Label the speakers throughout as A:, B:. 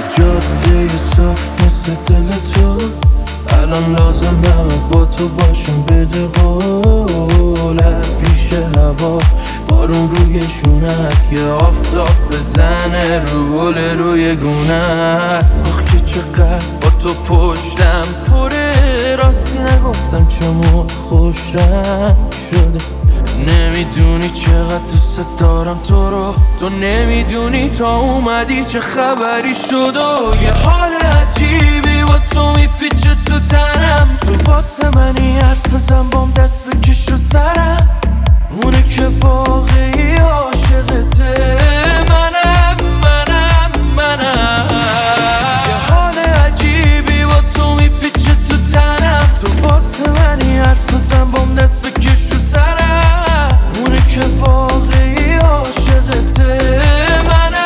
A: جاده صاف مثل دل تو، الان لازمه با تو باشم. بده قوله پیش هوا بارون روی شونت، یه آفتاب بزنه رو گل روی گونت. آخ که چقدر با تو پشتم پره، راستی نگفتم چمون خوش رنگ شده. نمیدونی چقدر دوست دارم تو رو، تو نمیدونی تا اومدی چه خبری شد. و یه حال عجیبی با تو میپیچه تو تنم، تو واسه منی حرف بزن بام دست بکش رو سرم. اونه که واقعی عاشقته منم. یه حال عجیبی با تو میپیچه تو تنم، تو واسه منی حرف بزن بام دست بکش رو سرم. اونه که واقعی عاشقته منم.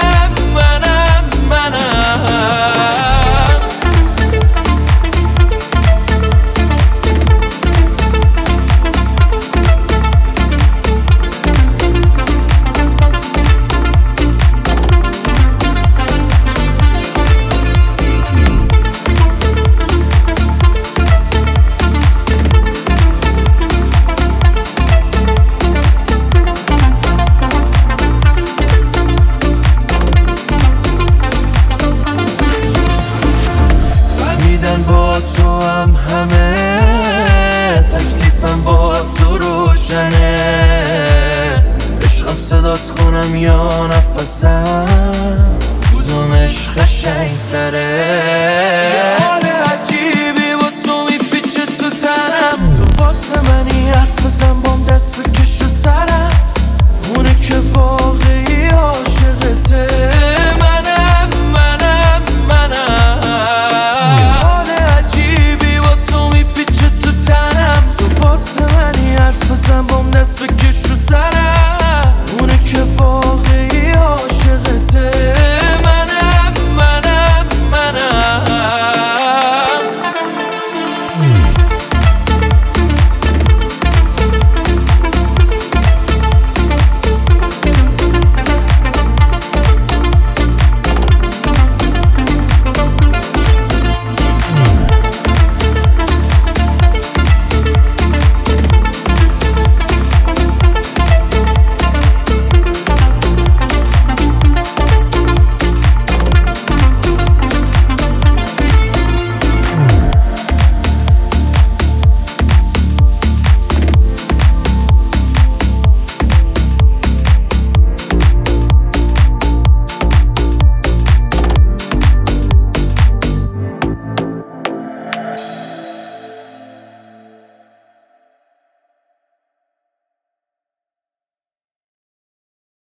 A: با تو هم همه تکلیفم با تو روشنه. عشقم صدات کنم یا نفسم، کدومش قشنگ‌تره؟